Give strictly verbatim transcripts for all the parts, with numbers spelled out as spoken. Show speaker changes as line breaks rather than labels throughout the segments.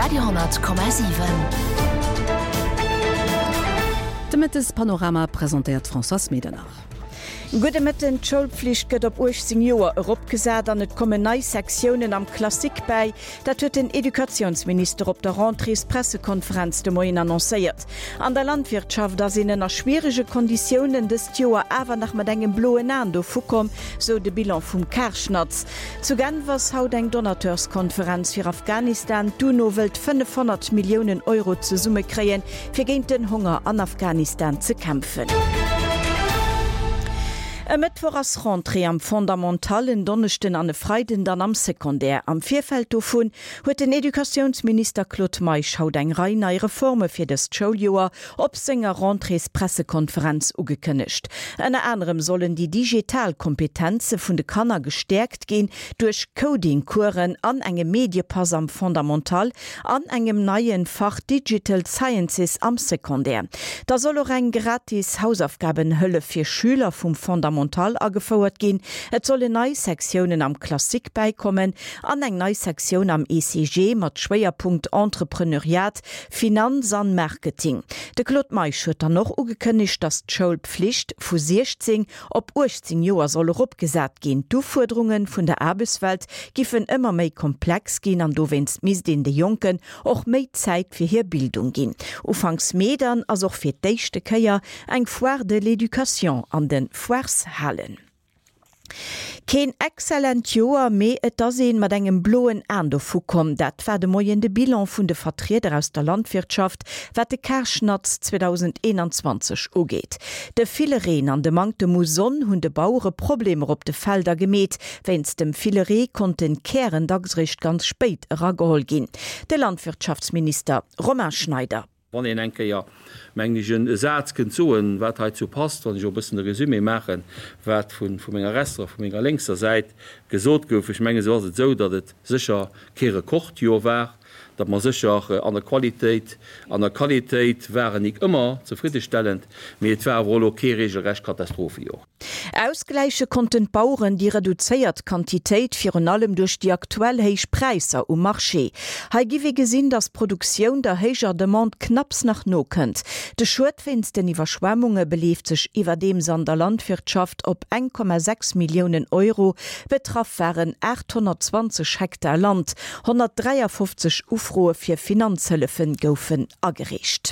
Radio Komma sieben.
Damit das Panorama präsentiert François Medernach.
Gude mit den Schulpflicht gëtt op achtzehn Joer opgesät an et kommen neii Sektionen am Klassik bei, dat huet den Edukationsminister op der Rentrées Pressekonferenz de Moien annoncéiert. An der Landwirtschaft da sinnen a schwierige Konditionen des Joer awer nach mat engem bloen an do fukom, so de Bilan vum Kerschnatz. Zu Genwers haut eng Donateurskonferenz fir Afghanistan du no wëlt fünfhundert Millionen Euro ze Summe kreien, fir géint den Hunger an Afghanistan ze kämpfen. E Mittwoch ass Rentrée am fundamentalen Donnechten an e Freiden dann am Sekundär. Am Vierfeld davon huet den Edukationsminister Claude Meisch haut eng Reihe neue Reformen fir das Schuljahr op senger Rentrées Pressekonferenz ugekënnecht. Unter anderem sollen die Digitalkompetenze vun de Kanner gestärkt gehen durch Coding-Kuren an engem Mediepass am Fundamental an engem neuen Fach Digital Sciences am Sekundär. Da soll auch eng gratis Hausaufgabenhölle fir Schüler vum Fundamental angefordert gehen. Et sollen neue Sektionen am Klassik beikommen, an eng neue Sektion am E C G mat Schwerpunkt Entrepreneuriat, Finanz an Marketing. De Claude Meisch huet dann noch ugekündigt, dass die Schulpflicht vu sechzehn op achtzehn Joer soll opgesat gehen. Die Forderungen vun der Arbeitswelt giffen immer méi komplex gehen, an do wennst mis den de Jonken och méi Zeit fir hier Bildung gehen. Ufangs Medern as auch fir d'échte Käier eng Foire de l'Education an den Foires Hallen. Kein exzellent Joer méi et da seen mat engem bloen Ando fukom, dat war de moiende Bilan vun de Vertreter aus der Landwirtschaft, wat de Kerschnatz zwanzig einundzwanzig ugeet. De Filereen an de Mank de Muson hunn de Bauere Probleme op de Felder gemet, wenns dem Fileree konnten Kären dagsricht ganz spéit ragehol gin. De Landwirtschaftsminister Romain Schneider.
Wann en enke ja menggen Saatsken zoen, wat heit zu passt, wann ich op bisssen de Resümé machen, wat vun vum enger Rester vum enger linkser seit gesot gouf, ich menge so so, dat et sicher kere kocht Jo war, dat man sicher äh, an der Qualität an der Qualität waren nicht immer zufriedenstellend, mir et war wohl okayregel recht Katastrophe. Jo.
Ausgleiche konnten Bauern die reduziert Quantität für allem durch die aktuell heich Preise um Marché. Ha giwe gesinn, dass Produktion der heiger Demand knapps nach no könnt. De Schurtfinsten Überschwemmungen belieft sich iwwer dem an der Landwirtschaft op ein Komma sechs Millionen Euro, betraff waren achthundertzwanzig Hektar Land, hundertdreiundfünfzig Ufroe fir Finanzhilfen goufen agerecht.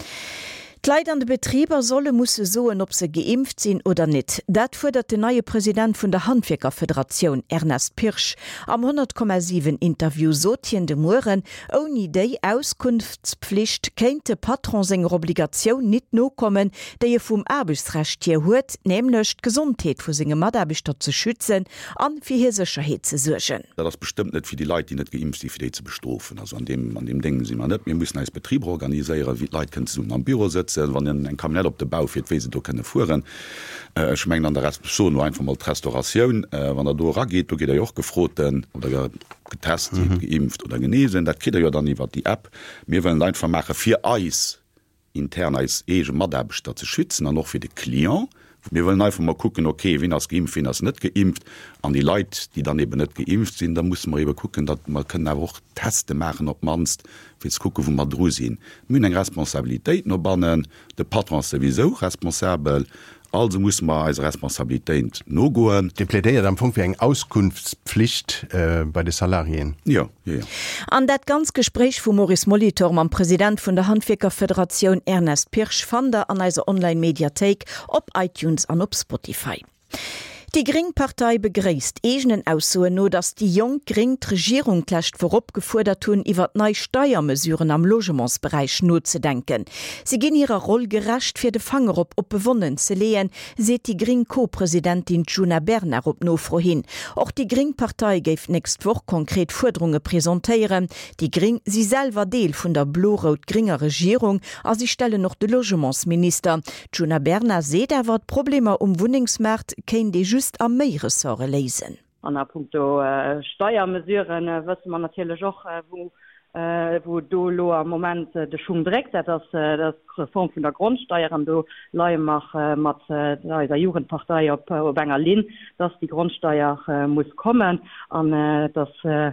Die Leute an de Betrieber solle musse soen, ob se geimpft sind oder nicht. Dat fordert der neue Präsident von der Handwerkerföderation, Ernest Pirsch. Am hundert Komma sieben Interview sotien de Muren, ohne die Auskunftspflicht könnte Patron seiner Obligation nicht no kommen, der je vom Arbeitsrecht hier huet, nämlich die Gesundheit für seine Mitarbeiter zu schützen, an für ihre Sicherheit zu sorgen.
Das bestimmt nicht für die Leute, die nicht geimpft sind, für die zu bestrafen. Also an dem, an dem denken sie mal nicht. Wir müssen als Betrieb organisieren, wie die Leute können am Büro sitzen, wann en Kabinett op de Bau fir we do kënne fuhren. Äh, Schmengen an der Rest so nur einfach mal Restauration, äh, wann er do raggeht, do geht er joch gefroten oder getestet, mhm. geimpft oder genesen, dat kider ja dann iwwer die App. Mir wollen einfach mache fir Eis intern als ege Madabstadt ze schützen, an noch fir de Klient. Wir wollen einfach mal gucken, okay, wenn das geimpft, wenn das nicht geimpft, an die Leute, die dann eben nicht geimpft sind, dann muss man eben gucken, dass man können auch Testen machen, ob man es, jetzt gucken, wo man drüber sind. Wir haben eine Responsabilität, noch bannen, der Patron ist sowieso responsabel, also muss man als Responsabilität noch gehen.
Die plädiert am Punkt für eine Auskunftspflicht äh, bei den Salarien.
Ja, ja, ja.
An dat ganz Gespräch von Maurice Molitor, am Präsident von der Handwerkerföderation Ernest Pirsch, fand er an einer Online-Mediathek op iTunes an op Spotify. Die Gring-Partei begräst egenen Aussuen no, dass die jung Gring Regierung lächt vorop gefordert hun, iwwer neu Steuermesuren am Logementsbereich nur zu denken. Sie gehen ihrer Rolle gerecht fir de Fanger op op bewonnen ze lehen, seht die Gring-Co-Präsidentin Juna Berner op no vorhin. Auch die Gring-Partei geif nächst Woche konkret Forderungen präsentieren. Die Gring sie selber Deel vun der blo-rot-Gringer Regierung, als sie stelle noch de Logementsminister. Juna Berner seht er wat Probleme um Wohnungsmarkt kein de just am Meeressäure lesen.
An der Punkto äh, Steuermesuren äh, wissen man natürlich auch, äh, wo, äh, wo do lo am Moment äh, de Schum direkt das äh, das Reform von der Grundsteuer an do Leute mach äh, mat äh, der Jugendpartei op op Bengerlin, dass die Grundsteuer äh, muss kommen an äh, das äh,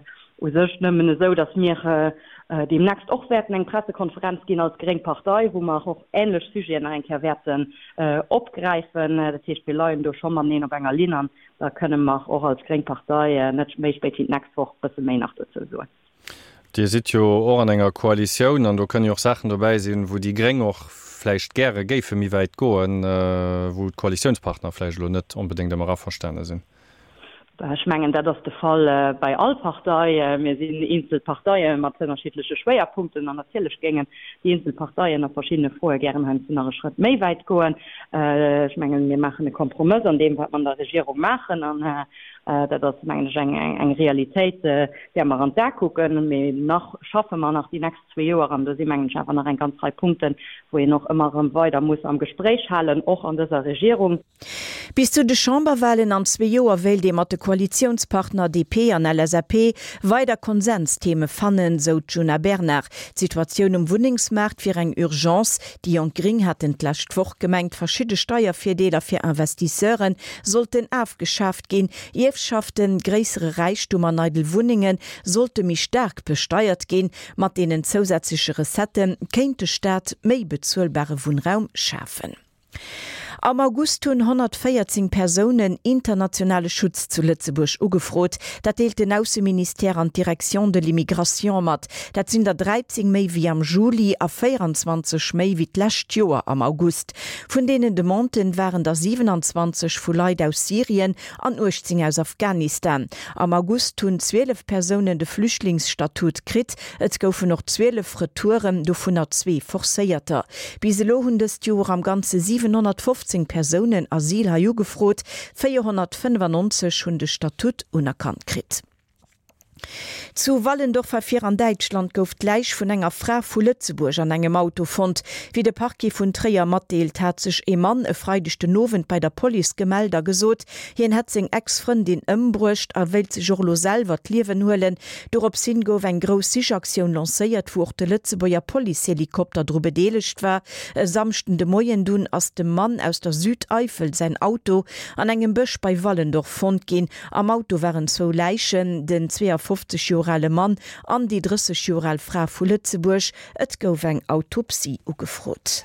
sech nëmmen so, dats mir äh, demnächst auch werden eng Pressekonferenz gehen als Geringpartei, wo man auch ähnlich Sujeten einker werden äh, abgreifen, äh, das heißt, wir leiden durch schon mal nehmen auf enger Linien, da können wir auch als Geringpartei äh, nicht mehr später nächste Woche ein bisschen mehr nach dazu sagen.
Di si jo or an enger Koalitionun an du kann jo auch Sachen dabei sinn, wo die Gring och fleicht gre géifir mi weit goen, äh, wo d Koalitionspartner fleich lo net unbedingt immer raverstände sinn.
Schmengen dat das der Fall äh, bei all Parteien mir sind Inselparteien mat unterschiedliche Schwerpunkten an natürlich gängen die Inselparteien nach verschiedene vorher gerne haben zu Schritt méi weit goen äh, schmengen wir machen einen Kompromiss an dem wat man der Regierung machen an äh, dat das eng eng Realität äh, der man an da gucken nach schaffen man nach die nächsten zwei Jahre an der Mengen schaffen nach ein ganz drei Punkten wo ihr noch immer weiter muss am Gespräch halten auch an dieser Regierung.
Bis zu de Chamberwahlen am zwei Joer wählt dem mat de Koalitionspartner D P an L S A P weiter Konsenstheme fannen, so Juna Bernard. Situation um Wohnungsmarkt fir eng Urgenz, die an Gring hat entlascht woch gemengt verschiedene Steuerfirdeler fir Investisseuren sollten aufgeschafft gehen. Jefschaften gräsere Reichtum an Neidel Wohningen sollte mich stark besteuert gehen, mat denen zusätzliche Resetten kennt de Staat méi bezuelbare Wohnraum schaffen. Am August hun hundertvierzehn Personen internationale Schutz zu Lützeburg ugefrot, dat deelt den Außenminister an Direktion de l'Immigration mat. Dat sind der dreizehn méi wie am Juli a vierundzwanzig méi wie d'lächt Joer am August. Von denen de Monten waren der siebenundzwanzig vu Leiit aus Syrien an achtzehn aus Afghanistan. Am August hun zwölf Personen de Flüchtlingsstatut krit, et goufen noch zwölf Retouren do hundertzwei forsäierter. Biselo hun des Joer am ganze siebenhundertfünfzehn Personen Asyl ha jo gefrot, vierhundertfünfundneunzig hun de Statut unerkannt krit. Zu Wallendorfer fir an Deutschland gouft gleich vun enger Frau vu Lützeburg an engem Auto fand. Wie de Parki vun Träger matdeelt hat sech e Mann e freidechte Nowen bei der Poli gemelder gesot, hien het seg Ex-Freundin ëmbrucht a wät se Jorlo selber liewen huelen, dorop sinn gouf eng gros Sichaktion lacéiert wo de Lützeburger Polihelikopter dro bedeelecht war, e samchten de Moien dun ass dem Mann aus der Südeifel sein Auto an engem Bëch bei Wallendorf fand gin. Am Auto waren zo Leichen den zweiundfünfzig Jorale Mann an die dreißig Jorale Frau vu Lützeburg, et gouf eng Autopsie ugefrot.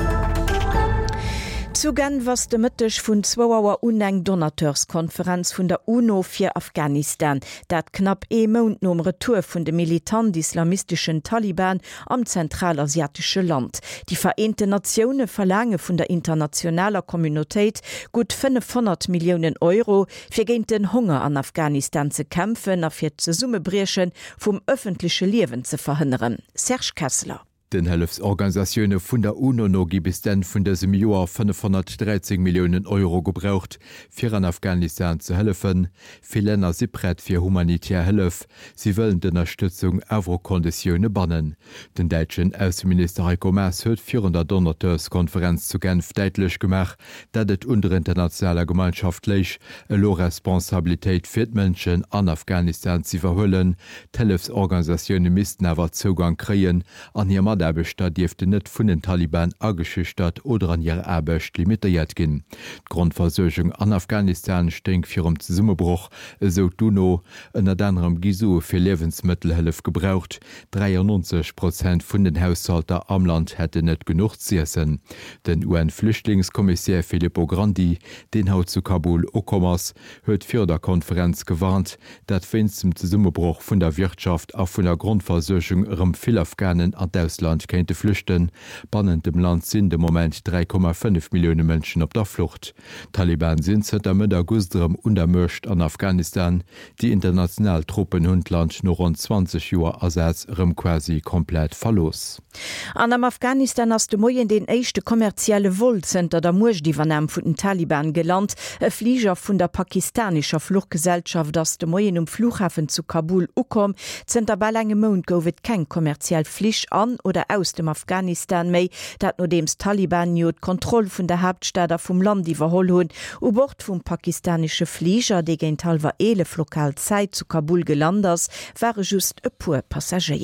Zugen was de Mëttech vun zwoer uneng Donateurskonferenz vun der UNO fir Afghanistan, dat knapp e Mound nom Retour vun de militant islamistischen Taliban am zentralasiatische Land. Die Vereinte Nationen verlange vun der internationaler Communitéit gut fünfhundert Millionen Euro fir géint den Hunger an Afghanistan ze kämpfen a fir ze Summe breechen vum öffentliche Liewen ze verhinderen. Serge Kessler.
Den Hilfsorganisationune vun der UNO no gi bis den vun desem Joar fünfhundertdreizehn Millionen Euro gebraucht, fir an Afghanistan ze helfen. Vi Länner si brett fir humanitär Hilf. Sie wëllen d'Unterstützung awer Konditionne bannen. Den deitschen Außenminister Heiko Maas huet vierhundert Donateurskonferenz zu Genf deitlech gemach, dat et unter internationaler Gemeinschaft leich e lo Responsabiltäit fir d'Mënschen an Afghanistan ze verhullen. D'Hilfsorganisationune misisten awer Zugang kreien an hier Erbecht Diefte net vun den Taliban ageschüchtert oder an ihre Erbecht limitiert gin. Grundversorgung an Afghanistan steng fir um Summebruch, so Duno ënner anderem Gisu fir Lebensmittelhilf gebraucht. dreiundneunzig Prozent vun den Haushalter am Land hätte net genug ziessen. Den U N-Flüchtlingskommissär Filippo Grandi, den haut zu Kabul Okommers, huet fir der Konferenz gewarnt, dat fin zum Summebruch vun der Wirtschaft a vun der Grundversorgung ëm vill Afghanen an Ausland kennte flüchten. Bannend dem Land sind im Moment drei Komma fünf Millionen Menschen auf der Flucht. Taliban sind seit am Augustem untermmischt an Afghanistan. Die internationalen Truppen Hundland noch rund zwanzig Jahre ersatz rem quasi komplett verlos.
An am Afghanistan hast du Moyen den echte kommerzielle Wohlcenter der Mursch die Vanam von den Taliban gelernt. E Flieger von der pakistanischer Fluggesellschaft, das de Moyen um Flughafen zu Kabul ukom, Zter bei langem Mond goufet kein kommerziell Flisch an oder aus dem Afghanistan méi, dat no dems Taliban jo d'Kontroll vun der Hauptstädter vum Land iwwerholl hunn, u bord vum pakistanische Flieger, de géint halwer elef lokal Zeit zu Kabul gelanders, waren just e puer Passagier.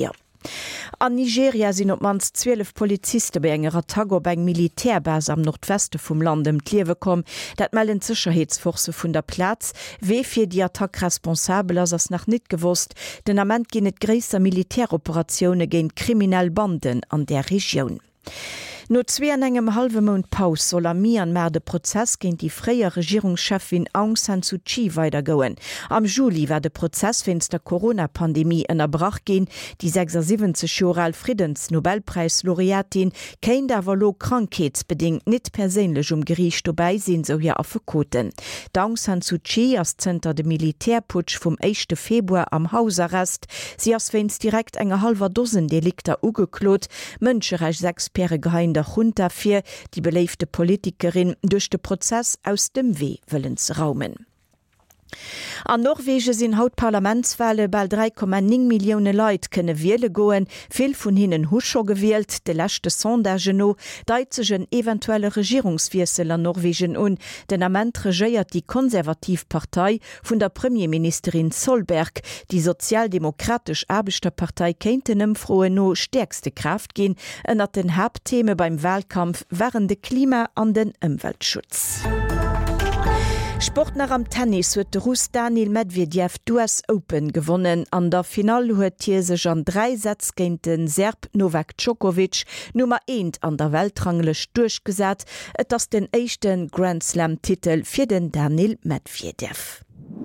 An Nigeria sinn op mans zwölf Polizisten bei enger Tago beig Militärbase am Nordweste vum Land im Kliewe kom, dat melden Sicherheitsforce vun der Platz, wie fir die Attack responsabel ass ass nach net gewusst, den amment gin et gréser Militäroperationune géint kriminell Banden an der Region. No zwe an engem halfe Mond Paus soll am Myanmar de Prozess géint die freier Regierungschefin Aung San Suu Kyi weitergoen. Am Juli war de Prozess wenn's der Corona-Pandemie ënnerbrach gin, die sechsundsiebzig Jahre Friedensnobelpreis-Laureatin kein davalo krankheitsbedingt net perélech um Gericht vorbeisinn so hier afkoten. Aung San Suu Kyi as Zter de Militärputsch vom ersten Februar am Hausarrest, sie as wenn's direkt enger halber Dosen Delikter ugeklot, Mënscherechtsexperte geheim der Junta fir die beleefte Politikerin durch den Prozess aus dem Weh willens raumen. An Norwege sinn haut Parlamentswahle bald drei Komma neun Millionen Leiit kënne wiele goen, vill vun hinnen Huscher gewählt, de lächte Sondage no, deizegen eventuelle Regierungswiesel an Norwegen un, den amment regéiert die Konservativpartei vun der Premierministerin Solberg, die sozialdemokratisch Arbeiterpartei kentenem froe no stärkste Kraft gin, ënner den Haupttheme beim Wahlkampf waren de Klima an den Umweltschutz. Sport nach am Tennis huet de Russ Daniil Medvedev d'U S Open gewonnen. An der Final huet hier sech an drei Sätz géint den Serb Novak Djokovic Nummer eins an der Weltranglech durchgesat, et ass den échten Grand Slam-Titel fir den Daniil Medvedev.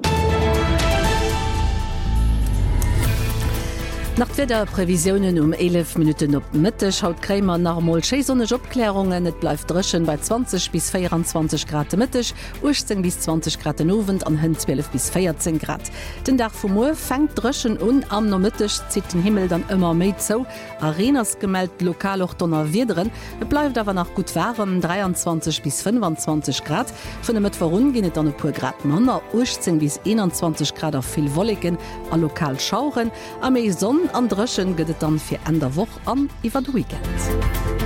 Nach der Prävisionen um elf Minuten op Mittech haut Krämer normal sonnech Opklärungen, et bleif dreschen bei zwanzig bis vierundzwanzig Grad Mittech, achtzehn bis zwanzig Grad Novent an hunn zwölf bis vierzehn Grad. Den Dach vum Mo fängt dreschen un am no Mittech zieht den Himmel dann immer méi zo. Arenas gemeldt lokal och donner Wiederen, et bleif awer nach gut warm dreiundzwanzig bis fünfundzwanzig Grad. Vun dem Mittwoch ginet an e puer Grad Manner, achtzehn bis einundzwanzig Grad auf viel Wolligen a lokal Schauren, a méi Sonn an Drëschen gëtt dann fir an der Woch an iwwer d Weekend.